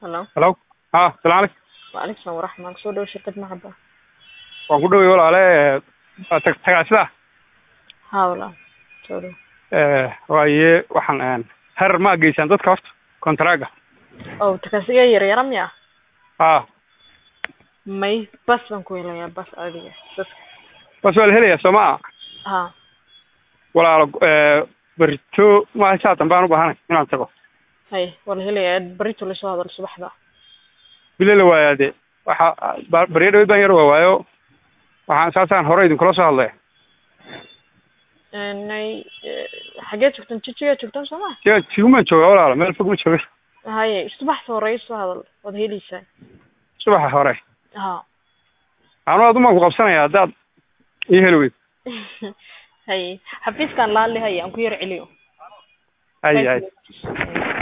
Hello. Hello. Salaam aleykum. Waalaikum salaam waraxmatullahi. Soo dhaw shirkad maxaba. Waan ku dhawey walaale tagaasida. Haa walaal. Soo dhaw. Waaye waxaan heer ma geysan dadka horta kontraaga. Oo tagaasiga yar miya? May bas baan ku helayaa bas adiga. Bas wal helaya Soomaa. Haa. Walaal barito ma haysataan baan u baahanay inaan tago. Hay wal helaya barito la soo hadal subaxda. Bilaa waayade waxa bariyada baan yar waayo waxaan saasaan hore idin kula soo hadlay. Nay xageed joogtan Chichiga joogtan Soomaa? Chiguma jooga walaal meel fog ma jooga. Hay subax hore soo hadal wad helaysaa. Subax hore. Haa. Aanu ma ku qabsanaya dad ii helweyd. Hay xafiiskan la leeyahay aan ku yar celiyo. Hay